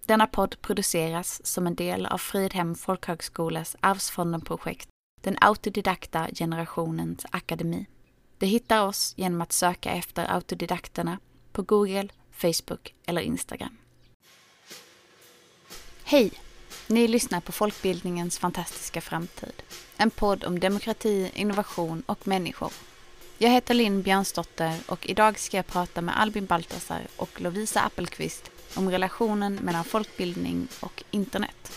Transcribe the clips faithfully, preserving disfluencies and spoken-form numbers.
Denna podd produceras som en del av Fridhem folkhögskolas Arvsfonden-projekt, den autodidakta generationens akademi. Du hittar oss genom att söka efter autodidakterna på Google, Facebook eller Instagram. Hej! Ni lyssnar på Folkbildningens fantastiska framtid. En podd om demokrati, innovation och människor. Jag heter Linn Björnsdotter och idag ska jag prata med Albin Baltasar och Lovisa Appelqvist om relationen mellan folkbildning och internet.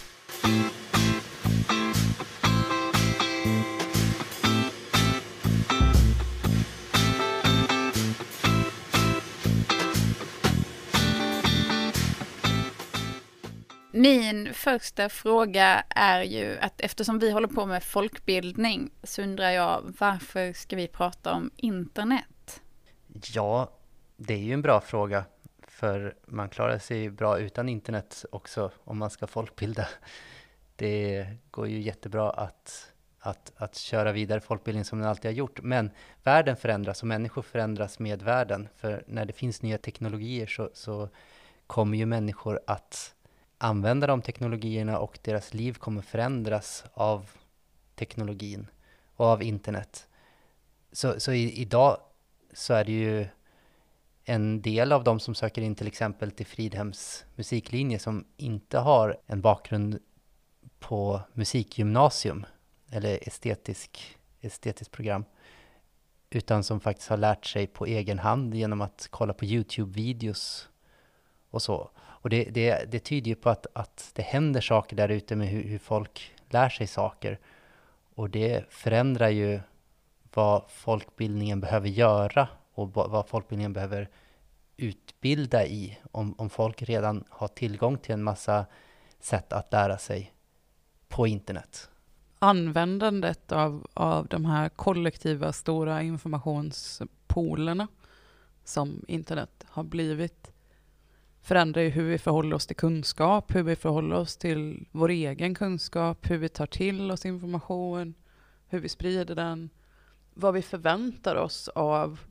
Min första fråga är ju att eftersom vi håller på med folkbildning så undrar jag, varför ska vi prata om internet? Ja, det är ju en bra fråga, för man klarar sig bra utan internet också om man ska folkbilda. Det går ju jättebra att, att, att köra vidare folkbildning som den alltid har gjort, men världen förändras och människor förändras med världen. För när det finns nya teknologier så, så kommer ju människor att använda de teknologierna och deras liv kommer förändras av teknologin och av internet. Så, så i, idag så är det ju en del av de som söker in till exempel till Fridhems musiklinje som inte har en bakgrund på musikgymnasium eller estetisk, estetiskt program, utan som faktiskt har lärt sig på egen hand genom att kolla på YouTube-videos och så. Och det, det, det tyder ju på att, att det händer saker där ute med hur, hur folk lär sig saker. Och det förändrar ju vad folkbildningen behöver göra och vad folkbildningen behöver utbilda i. Om, om folk redan har tillgång till en massa sätt att lära sig på internet. Användandet av, av de här kollektiva stora informationspoolerna som internet har blivit förändrar ju hur vi förhåller oss till kunskap, hur vi förhåller oss till vår egen kunskap, hur vi tar till oss information, hur vi sprider den, vad vi förväntar oss av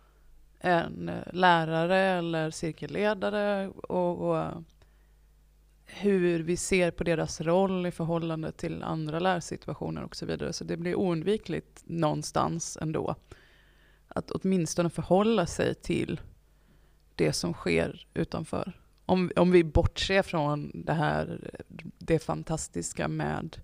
en lärare eller cirkelledare och, och hur vi ser på deras roll i förhållande till andra lärsituationer och så vidare. Så det blir oundvikligt någonstans ändå att åtminstone förhålla sig till det som sker utanför. Om, om vi bortser från det här, det fantastiska med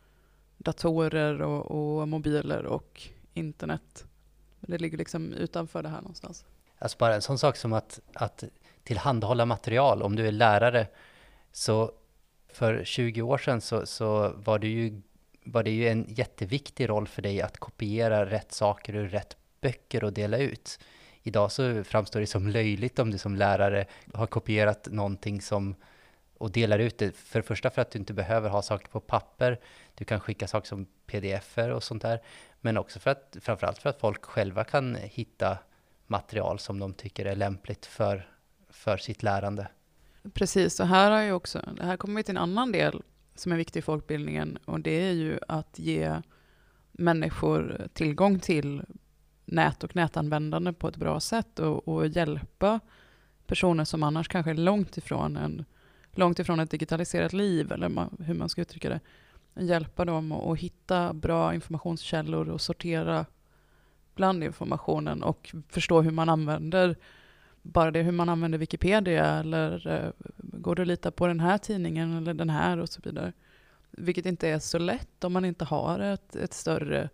datorer och, och mobiler och internet. Det ligger liksom utanför det här någonstans. Alltså bara en sån sak som att, att tillhandahålla material. Om du är lärare, så för tjugo år sedan så, så var, det ju, var det ju en jätteviktig roll för dig att kopiera rätt saker ur rätt böcker och dela ut. Idag så framstår det som löjligt om du som lärare har kopierat någonting som, och delar ut det. För det första för att du inte behöver ha saker på papper. Du kan skicka saker som pdf-er och sånt där. Men också för att, framförallt för att folk själva kan hitta material som de tycker är lämpligt för, för sitt lärande. Precis, och här har ju också, det här kommer vi till en annan del som är viktig i folkbildningen, och det är ju att ge människor tillgång till nät och nätanvändande på ett bra sätt och, och hjälpa personer som annars kanske är långt ifrån, en, långt ifrån ett digitaliserat liv, eller man, hur man ska uttrycka det. Hjälpa dem att, att hitta bra informationskällor och sortera bland informationen och förstå hur man använder, bara det hur man använder Wikipedia, eller uh, går det att lita på den här tidningen eller den här och så vidare. Vilket inte är så lätt om man inte har ett, ett större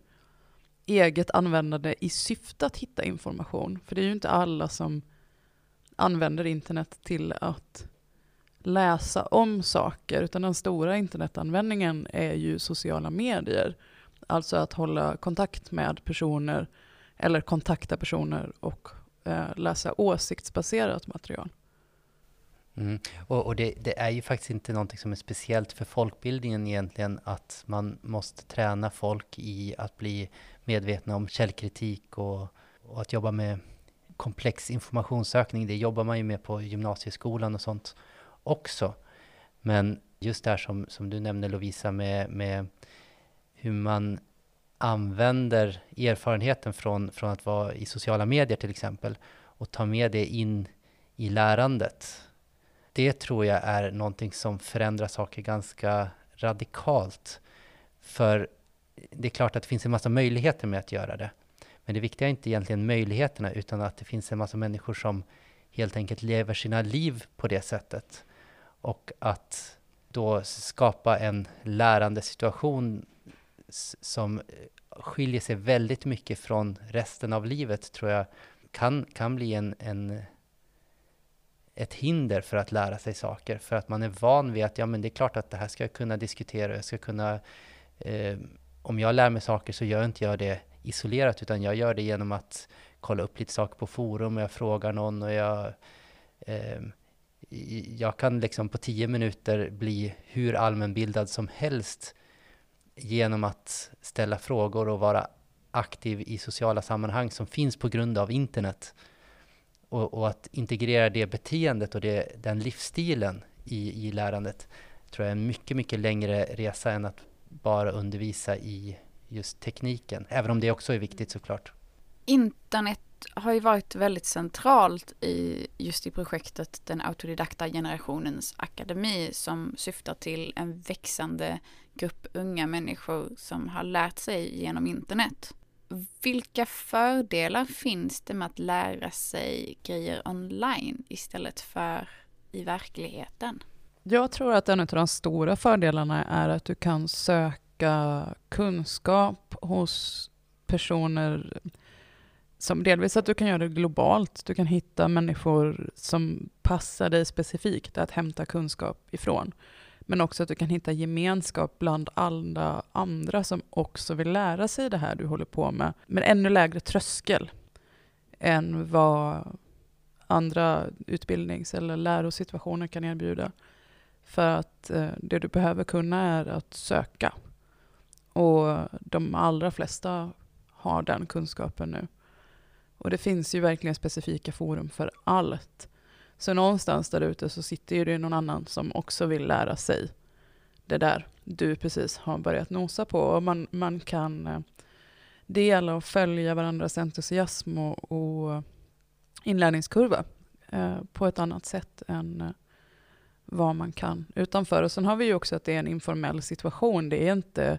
eget användande i syfte att hitta information. För det är ju inte alla som använder internet till att läsa om saker, utan den stora internetanvändningen är ju sociala medier. Alltså att hålla kontakt med personer eller kontakta personer och eh, läsa åsiktsbaserat material. Mm. Och, och det, det är ju faktiskt inte någonting som är speciellt för folkbildningen egentligen, att man måste träna folk i att bli medvetna om källkritik och, och att jobba med komplex informationssökning. Det jobbar man ju med på gymnasieskolan och sånt också. Men just det här som, som du nämnde, Lovisa, med, med hur man använder erfarenheten från, från att vara i sociala medier till exempel och ta med det in i lärandet. Det tror jag är någonting som förändrar saker ganska radikalt. För det är klart att det finns en massa möjligheter med att göra det. Men det viktiga är inte egentligen möjligheterna, utan att det finns en massa människor som helt enkelt lever sina liv på det sättet. Och att då skapa en lärande situation som skiljer sig väldigt mycket från resten av livet, tror jag kan, kan bli en, en, ett hinder för att lära sig saker. För att man är van vid att ja, men det är klart att det här ska jag kunna diskutera. Jag ska kunna, eh, om jag lär mig saker så gör inte jag det isolerat, utan jag gör det genom att kolla upp lite saker på forum och jag frågar någon och jag, eh, jag kan liksom på tio minuter bli hur allmänbildad som helst genom att ställa frågor och vara aktiv i sociala sammanhang som finns på grund av internet. Och, och att integrera det beteendet och det, den livsstilen i, i lärandet tror jag är en mycket, mycket längre resa än att bara undervisa i just tekniken. Även om det också är viktigt såklart. Internet har ju varit väldigt centralt i just i projektet Den autodidakta generationens akademi, som syftar till en växande grupp unga människor som har lärt sig genom internet. Vilka fördelar finns det med att lära sig grejer online istället för i verkligheten? Jag tror att en av de stora fördelarna är att du kan söka kunskap hos personer som delvis att du kan göra det globalt. Du kan hitta människor som passar dig specifikt att hämta kunskap ifrån. Men också att du kan hitta gemenskap bland alla andra som också vill lära sig det här du håller på med. Men ännu lägre tröskel än vad andra utbildnings- eller lärosituationer kan erbjuda. För att eh, det du behöver kunna är att söka. Och de allra flesta har den kunskapen nu. Och det finns ju verkligen specifika forum för allt. Så någonstans där ute så sitter ju det någon annan som också vill lära sig det där du precis har börjat nosa på. Och man, man kan dela och följa varandras entusiasm och, och inlärningskurva eh, på ett annat sätt än eh, vad man kan utanför. Och sen har vi ju också att det är en informell situation. Det är inte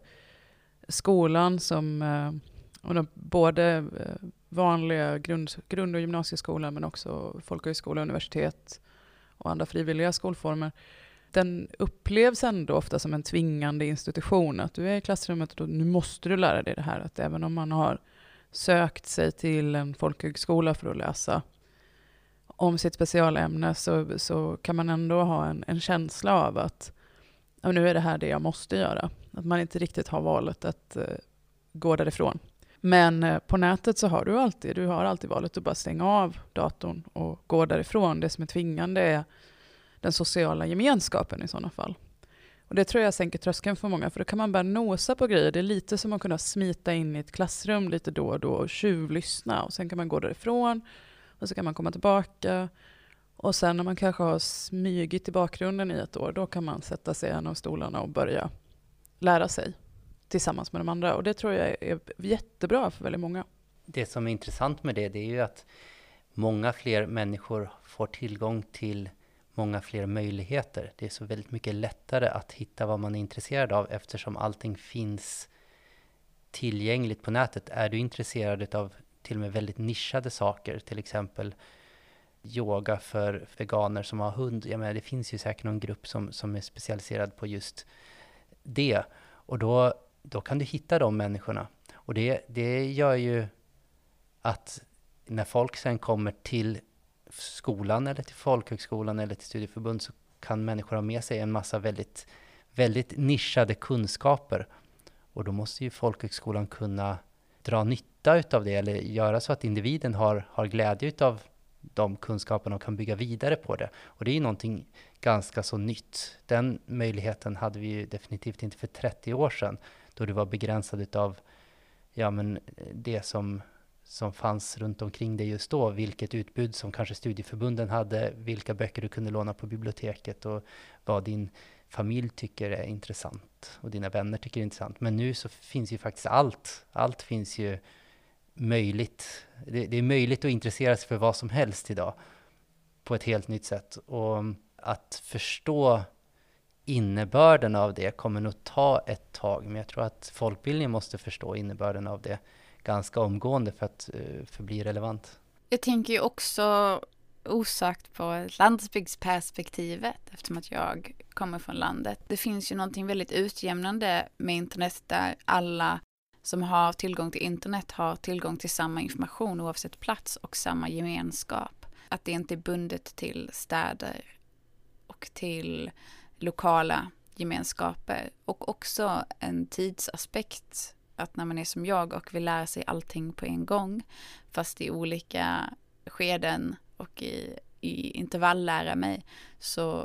skolan som eh, och de, både eh, vanliga grund, grund- och gymnasieskolan men också folkhögskola, universitet och andra frivilliga skolformer. Den upplevs ändå ofta som en tvingande institution. Att du är i klassrummet och nu måste du lära dig det här. Att även om man har sökt sig till en folkhögskola för att läsa om sitt specialämne så, så kan man ändå ha en, en känsla av att ja, nu är det här det jag måste göra. Att man inte riktigt har valet att uh, gå därifrån. Men på nätet så har du alltid, du har alltid valet att bara stänga av datorn och gå därifrån. Det som är tvingande är den sociala gemenskapen i sådana fall. Och det tror jag sänker tröskeln för många, för då kan man bara nosa på grejer. Det är lite som att kunna smita in i ett klassrum lite då och då och tjuvlyssna. Och sen kan man gå därifrån och så kan man komma tillbaka. Och sen när man kanske har smygit i bakgrunden i ett år, då kan man sätta sig i en av stolarna och börja lära sig tillsammans med de andra. Och det tror jag är jättebra för väldigt många. Det som är intressant med det, det är ju att många fler människor får tillgång till många fler möjligheter. Det är så väldigt mycket lättare att hitta vad man är intresserad av eftersom allting finns tillgängligt på nätet. Är du intresserad av till och med väldigt nischade saker, till exempel yoga för veganer som har hund. Jag menar, det finns ju säkert någon grupp som, som är specialiserad på just det. Och då, då kan du hitta de människorna. Och det, det gör ju att när folk sen kommer till skolan eller till folkhögskolan eller till studieförbund så kan människor ha med sig en massa väldigt, väldigt nischade kunskaper. Och då måste ju folkhögskolan kunna dra nytta utav det eller göra så att individen har, har glädje utav de kunskaperna och kan bygga vidare på det. Och det är ju någonting ganska så nytt. Den möjligheten hade vi ju definitivt inte för trettio år sedan då det var begränsad utav ja, men det som, som fanns runt omkring det just då. Vilket utbud som kanske studieförbunden hade, vilka böcker du kunde låna på biblioteket och vad din familj tycker är intressant och dina vänner tycker är intressant. Men nu så finns ju faktiskt allt. Allt finns ju möjligt. Det, det är möjligt att intressera sig för vad som helst idag på ett helt nytt sätt. Och att förstå innebörden av det kommer nog ta ett tag, men jag tror att folkbildningen måste förstå innebörden av det ganska omgående för att uh, förbli relevant. Jag tänker ju också osagt på landsbygdsperspektivet eftersom att jag kommer från landet. Det finns ju någonting väldigt utjämnande med internet där alla som har tillgång till internet har tillgång till samma information oavsett plats och samma gemenskap. Att det inte är bundet till städer och till lokala gemenskaper. Och också en tidsaspekt, att när man är som jag och vill lära sig allting på en gång fast i olika skeden och i, i intervall lära mig, så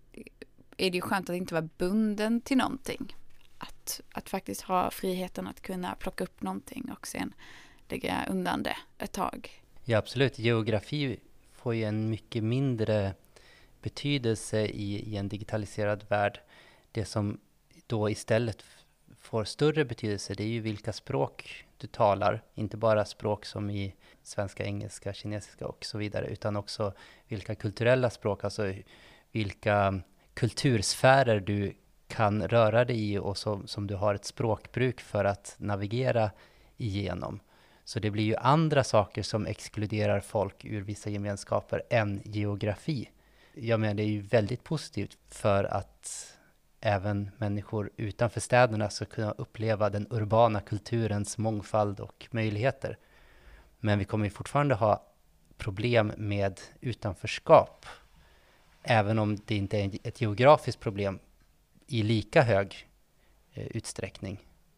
är det ju skönt att inte vara bunden till någonting. Att, att faktiskt ha friheten att kunna plocka upp någonting och sen lägga undan det ett tag. Ja, absolut. Geografi får ju en mycket mindre betydelse i, i en digitaliserad värld. Det som då istället får större betydelse, det är ju vilka språk du talar. Inte bara språk som i svenska, engelska, kinesiska och så vidare, utan också vilka kulturella språk, alltså vilka kultursfärer du kan röra dig i och som, som du har ett språkbruk för att navigera igenom. Så det blir ju andra saker som exkluderar folk ur vissa gemenskaper än geografi. Jag menar, det är ju väldigt positivt för att även människor utanför städerna ska kunna uppleva den urbana kulturens mångfald och möjligheter. Men vi kommer ju fortfarande ha problem med utanförskap, även om det inte är ett geografiskt problem i lika hög eh, utsträckning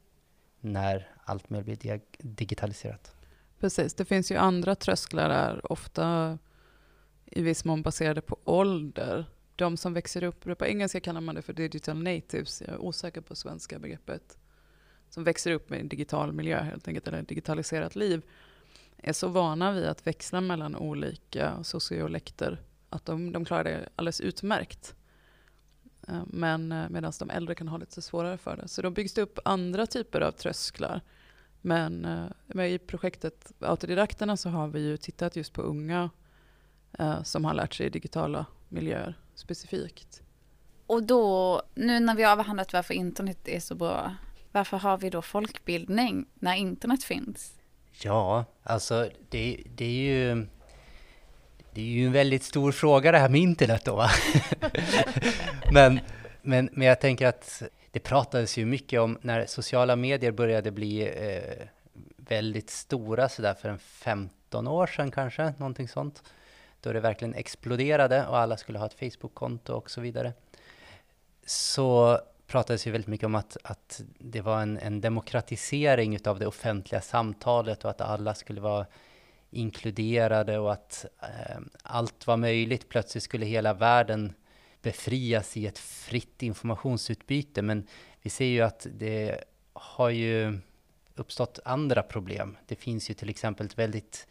när allt mer blir dig- digitaliserat. Precis, det finns ju andra trösklar där, ofta i viss mån baserade på ålder. De som växer upp, på engelska kallar man det för digital natives, jag är osäker på svenska begreppet, som växer upp med en digital miljö helt enkelt, eller ett digitaliserat liv, är så vana vid att växla mellan olika sociolekter att de, de klarar det alldeles utmärkt. Men medan de äldre kan ha lite svårare för det. Så då byggs det upp andra typer av trösklar. Men med i projektet Autodidakterna så har vi ju tittat just på unga eh, som har lärt sig digitala miljöer specifikt. Och då, nu när vi har avhandlat varför internet är så bra, varför har vi då folkbildning när internet finns? Ja, alltså det, det är ju det är ju en väldigt stor fråga det här med internet då. men, men, men jag tänker att det pratades ju mycket om när sociala medier började bli eh, väldigt stora så där för en femton år sedan kanske, någonting sånt. Då det verkligen exploderade och alla skulle ha ett Facebook-konto och så vidare. Så pratades ju väldigt mycket om att, att det var en, en demokratisering utav det offentliga samtalet och att alla skulle vara inkluderade och att eh, allt var möjligt. Plötsligt skulle hela världen befrias i ett fritt informationsutbyte. Men vi ser ju att det har ju uppstått andra problem. Det finns ju till exempel väldigt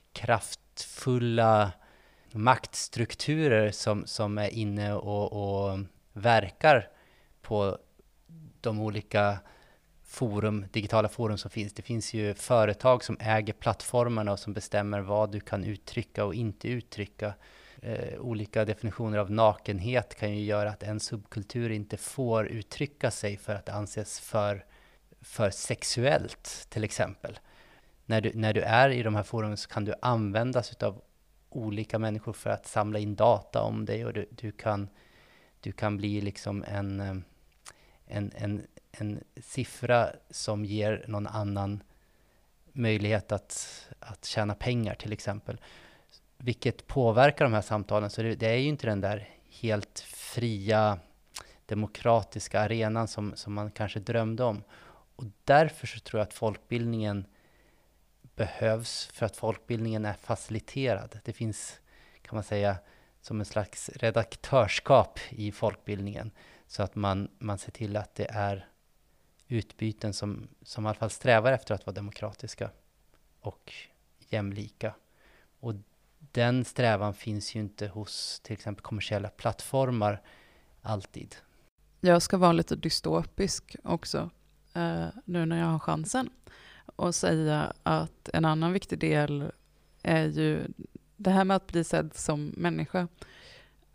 kraftfulla maktstrukturer som, som är inne och, och verkar på de olika forum, digitala forum som finns. Det finns ju företag som äger plattformarna och som bestämmer vad du kan uttrycka och inte uttrycka. Eh, olika definitioner av nakenhet kan ju göra att en subkultur inte får uttrycka sig för att det anses för, för sexuellt till exempel. När du, när du är i de här forumen så kan du användas av olika människor för att samla in data om dig och du, du, kan, du kan bli liksom en, en, en, en siffra som ger någon annan möjlighet att, att tjäna pengar till exempel. Vilket påverkar de här samtalen. Så det, det är ju inte den där helt fria demokratiska arenan som, som man kanske drömde om. Och därför så tror jag att folkbildningen behövs, för att folkbildningen är faciliterad. Det finns, kan man säga, som en slags redaktörskap i folkbildningen. Så att man, man ser till att det är utbyten som, som i alla fall strävar efter att vara demokratiska och jämlika. Och den strävan finns ju inte hos till exempel kommersiella plattformar alltid. Jag ska vara lite dystopisk också eh, nu när jag har chansen och säga att en annan viktig del är ju det här med att bli sedd som människa.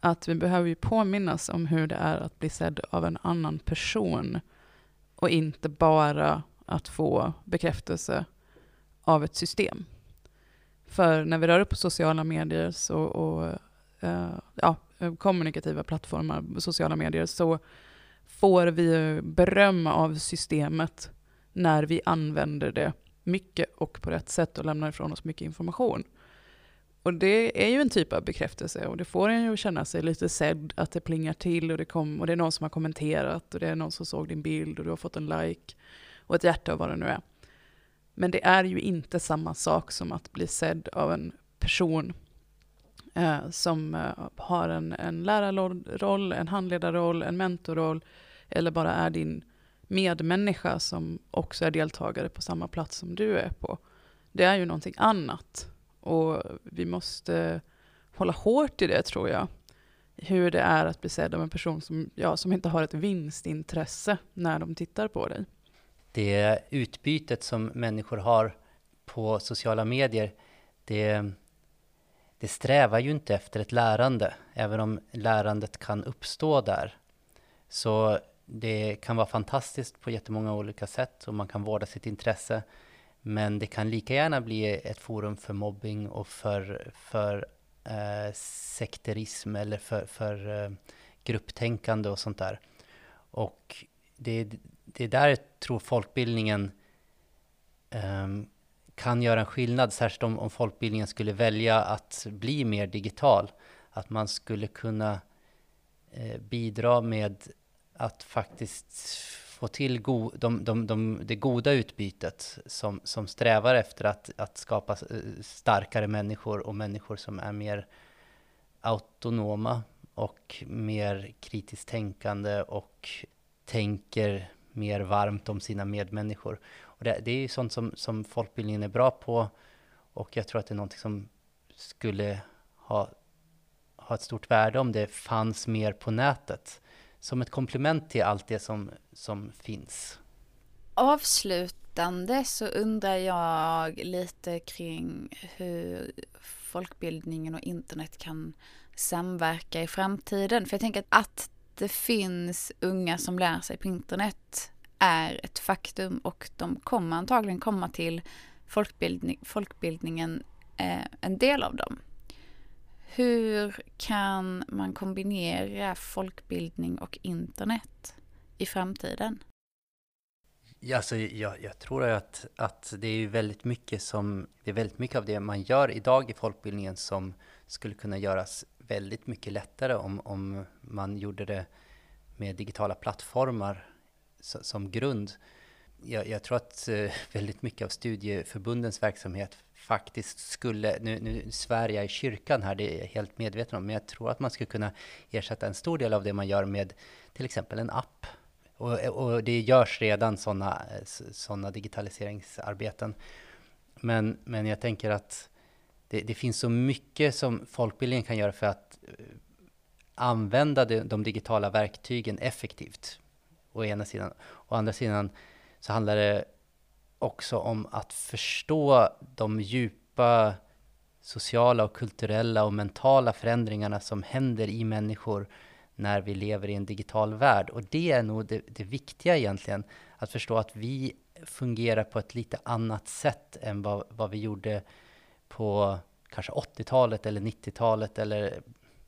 att vi behöver ju påminnas om hur det är att bli sedd av en annan person och inte bara att få bekräftelse av ett system. För när vi rör upp på sociala medier så, och uh, ja, kommunikativa plattformar, sociala medier, så får vi beröm av systemet när vi använder det mycket och på rätt sätt och lämnar ifrån oss mycket information. Och det är ju en typ av bekräftelse och det får en ju att känna sig lite sedd, att det plingar till och det, kom, och det är någon som har kommenterat och det är någon som såg din bild och du har fått en like och ett hjärta och vad det nu är. Men det är ju inte samma sak som att bli sedd av en person eh, som eh, har en, en lärarroll, en handledarroll, en mentorroll eller bara är din medmänniska som också är deltagare på samma plats som du är på. Det är ju någonting annat. Och vi måste hålla hårt i det, tror jag. Hur det är att bli sedd av en person som, ja, som inte har ett vinstintresse när de tittar på dig. Det utbytet som människor har på sociala medier, det, det strävar ju inte efter ett lärande. Även om lärandet kan uppstå där. Så det kan vara fantastiskt på jättemånga olika sätt och man kan vårda sitt intresse. Men det kan lika gärna bli ett forum för mobbing och för, för eh, sekterism eller för, för eh, grupptänkande och sånt där. Och det, det är där jag tror folkbildningen eh, kan göra en skillnad, särskilt om, om folkbildningen skulle välja att bli mer digital. Att man skulle kunna eh, bidra med att faktiskt få till go- de, de, de, det goda utbytet som, som strävar efter att, att skapa starkare människor och människor som är mer autonoma och mer kritiskt tänkande och tänker mer varmt om sina medmänniskor. Och det, det är ju sånt som, som folkbildningen är bra på och jag tror att det är något som skulle ha, ha ett stort värde om det fanns mer på nätet. Som ett komplement till allt det som, som finns. Avslutande så undrar jag lite kring hur folkbildningen och internet kan samverka i framtiden. För jag tänker att, att det finns unga som lär sig på internet är ett faktum och de kommer antagligen komma till folkbildning, folkbildningen, eh, en del av dem. Hur kan man kombinera folkbildning och internet i framtiden? Ja, alltså, jag, jag tror att, att det är väldigt mycket som det är väldigt mycket av det man gör idag i folkbildningen som skulle kunna göras väldigt mycket lättare om, om man gjorde det med digitala plattformar så, som grund. Jag, jag tror att eh, väldigt mycket av studieförbundens verksamhet faktiskt skulle, nu, nu svär jag i kyrkan här, det är jag helt medveten om, men jag tror att man skulle kunna ersätta en stor del av det man gör med till exempel en app. Och, och det görs redan sådana såna digitaliseringsarbeten. Men, men jag tänker att det, det finns så mycket som folkbildningen kan göra för att använda de, de digitala verktygen effektivt. Å ena sidan. Å andra sidan så handlar det också om att förstå de djupa sociala och kulturella och mentala förändringarna som händer i människor när vi lever i en digital värld. Och det är nog det, det viktiga egentligen, att förstå att vi fungerar på ett lite annat sätt än vad, vad vi gjorde på kanske åttiotalet eller nittiotalet eller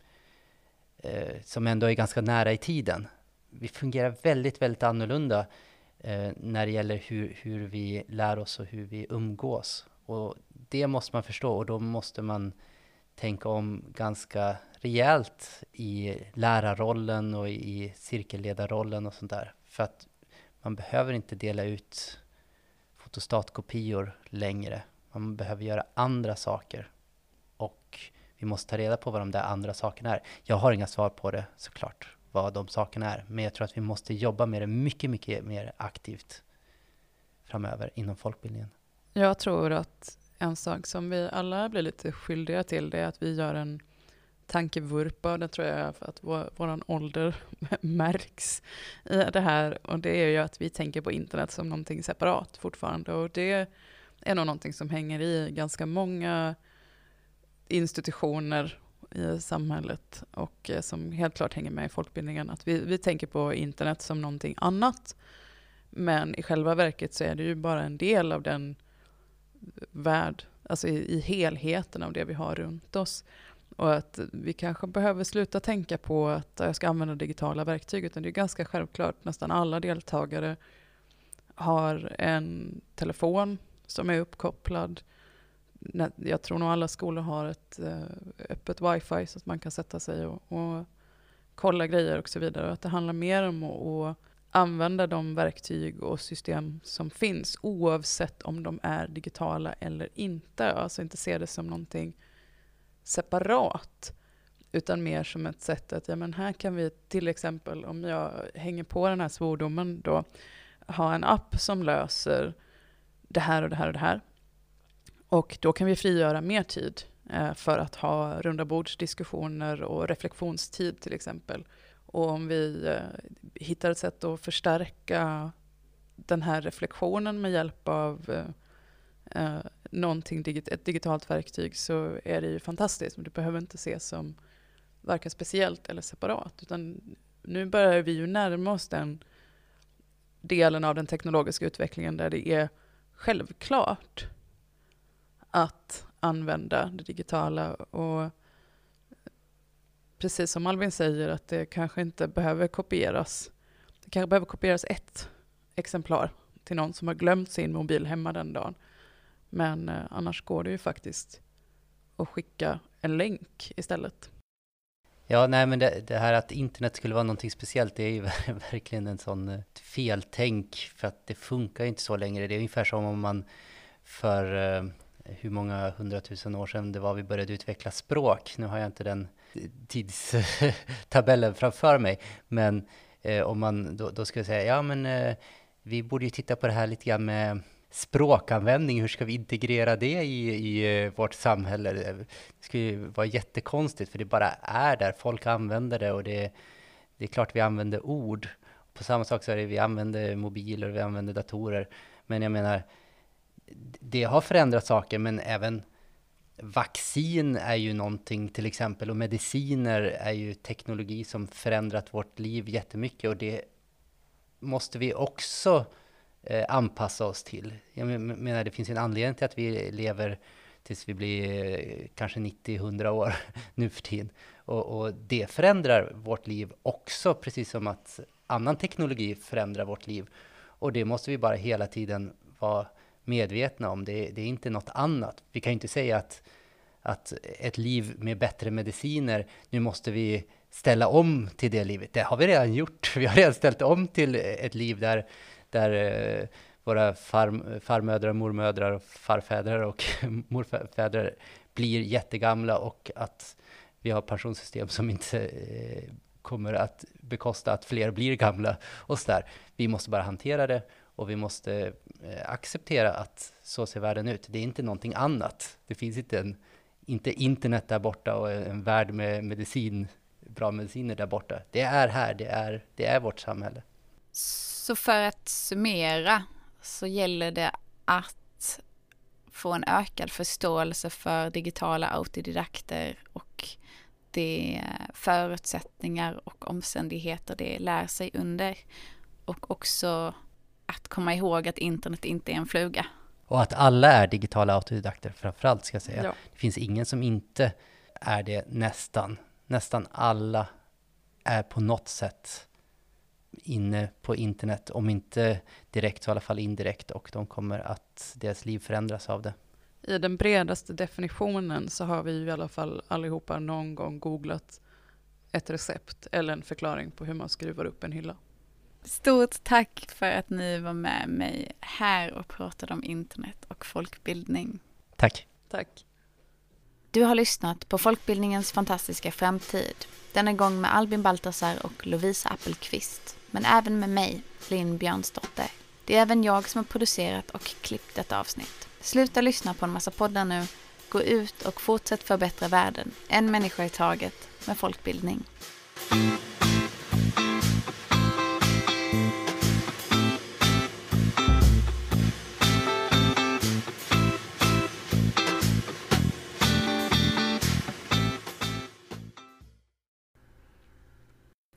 eh, som ändå är ganska nära i tiden. Vi fungerar väldigt, väldigt annorlunda eh, när det gäller hur, hur vi lär oss och hur vi umgås. Och det måste man förstå och då måste man tänka om ganska rejält i lärarrollen och i cirkelledarrollen och sånt där. För att man behöver inte dela ut fotostatkopior längre. Man behöver göra andra saker. Och vi måste ta reda på vad de där andra sakerna är. Jag har inga svar på det såklart, vad de sakerna är. Men jag tror att vi måste jobba med det mycket, mycket mer aktivt framöver inom folkbildningen. Jag tror att en sak som vi alla blir lite skyldiga till, det är att vi gör en tankevurpa. Det tror jag för att vår, våran ålder märks i det här. Och det är ju att vi tänker på internet som någonting separat fortfarande. Och det är nog någonting som hänger i ganska många institutioner i samhället och eh, som helt klart hänger med i folkbildningen. Att vi, vi tänker på internet som någonting annat, men i själva verket så är det ju bara en del av den värld, alltså i, i helheten av det vi har runt oss. Och att vi kanske behöver sluta tänka på att jag ska använda digitala verktyg, utan det är ganska självklart. Nästan alla deltagare har en telefon som är uppkopplad. Jag tror nog alla skolor har ett öppet wifi så att man kan sätta sig och, och kolla grejer och så vidare. Och att det handlar mer om att, att använda de verktyg och system som finns oavsett om de är digitala eller inte. Alltså inte se det som någonting separat, utan mer som ett sätt att ja, men här kan vi till exempel, om jag hänger på den här svordomen då, ha en app som löser det här och det här och det här. Och då kan vi frigöra mer tid eh, för att ha runda bordsdiskussioner och reflektionstid till exempel. Och om vi eh, hittar ett sätt att förstärka den här reflektionen med hjälp av eh, eh, någonting, digit- ett digitalt verktyg, så är det ju fantastiskt. Men det behöver inte ses som varken speciellt eller separat. Utan nu börjar vi ju närma oss den delen av den teknologiska utvecklingen där det är självklart att använda det digitala. Och precis som Albin säger, att det kanske inte behöver kopieras. Det kanske behöver kopieras ett exemplar till någon som har glömt sin mobil hemma den dagen. Men eh, annars går det ju faktiskt att skicka en länk istället. Ja, nej, men det, det här att internet skulle vara någonting speciellt, det är ju verkligen en sån uh, feltänk, för att det funkar inte så längre. Det är ungefär som om man för uh, hur många hundratusen år sedan det var vi började utveckla språk. Nu har jag inte den tidstabellen framför mig, men uh, om man då, då ska jag säga, ja men uh, vi borde ju titta på det här lite grann med språkanvändning. Hur ska vi integrera det i, i vårt samhälle? Det skulle ju vara jättekonstigt, för det bara är där. Folk använder det, och det, det är klart vi använder ord. På samma sak så är det vi använder mobiler, vi använder datorer. Men jag menar, det har förändrat saker, men även vaccin är ju någonting till exempel, och mediciner är ju teknologi som förändrat vårt liv jättemycket, och det måste vi också Eh, anpassa oss till. Jag menar, det finns en anledning till att vi lever tills vi blir eh, kanske nittio hundra år nu för tiden. Och, och det förändrar vårt liv också, precis som att annan teknologi förändrar vårt liv. Och det måste vi bara hela tiden vara medvetna om. Det, det är inte något annat. Vi kan ju inte säga att, att ett liv med bättre mediciner, nu måste vi ställa om till det livet. Det har vi redan gjort. Vi har redan ställt om till ett liv där där eh, våra far, farmödrar, mormödrar och farfädrar och morfädrar blir jättegamla, och att vi har pensionssystem som inte eh, kommer att bekosta att fler blir gamla och så där. Vi måste bara hantera det, och vi måste eh, acceptera att så ser världen ut. Det är inte någonting annat. Det finns inte, en, inte internet där borta och en värld med medicin, bra mediciner där borta. Det är här, det är, det är vårt samhälle. Så för att summera så gäller det att få en ökad förståelse för digitala autodidakter och de förutsättningar och omständigheter det lär sig under. Och också att komma ihåg att internet inte är en fluga. Och att alla är digitala autodidakter framförallt, ska jag säga. Ja. Det finns ingen som inte är det, nästan. Nästan alla är på något sätt inne på internet, om inte direkt så i alla fall indirekt, och de kommer att deras liv förändras av det. I den bredaste definitionen så har vi ju i alla fall allihopa någon gång googlat ett recept eller en förklaring på hur man skruvar upp en hylla. Stort tack för att ni var med mig här och pratade om internet och folkbildning. Tack. Tack. Du har lyssnat på Folkbildningens fantastiska framtid. Denna gång med Albin Baltasar och Lovisa Appelqvist. Men även med mig, Linn Björnsdotter. Det är även jag som har producerat och klippt detta avsnitt. Sluta lyssna på en massa poddar nu. Gå ut och fortsätt förbättra världen. En människa i taget med folkbildning.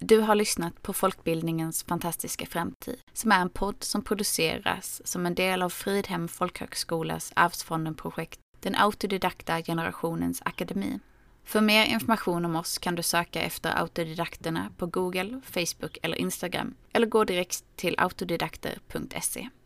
Du har lyssnat på Folkbildningens fantastiska framtid, som är en podd som produceras som en del av Fridhem folkhögskolas Arvsfonden-projekt, den autodidakta generationens akademi. För mer information om oss kan du söka efter autodidakterna på Google, Facebook eller Instagram eller gå direkt till autodidakter punkt se.